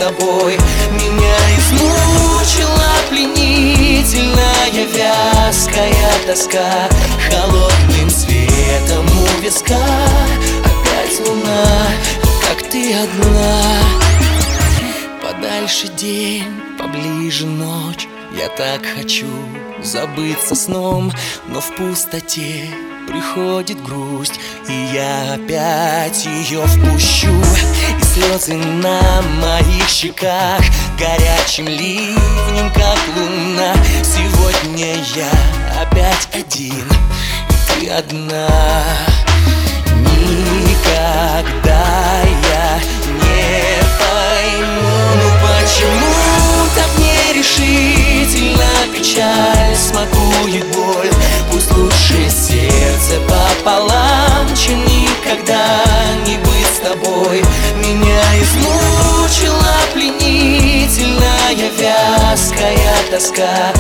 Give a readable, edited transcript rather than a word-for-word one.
тобой. Меня измучила пленительная вязкая тоска. Холодным светом у виска опять луна, как ты одна. Подальше день, поближе ночь. Я так хочу забыться сном, но в пустоте приходит грусть, и я опять ее впущу. И слезы на моих щеках горячим ливнем, как луна. Сегодня я опять один, и ты одна. Никогда я не пойму, ну почему так нерешительно печаль смакует боль. Пусть лучше сердце пополам, чем никогда не быть с тобой. Меня измучила пленительная вязкая тоска.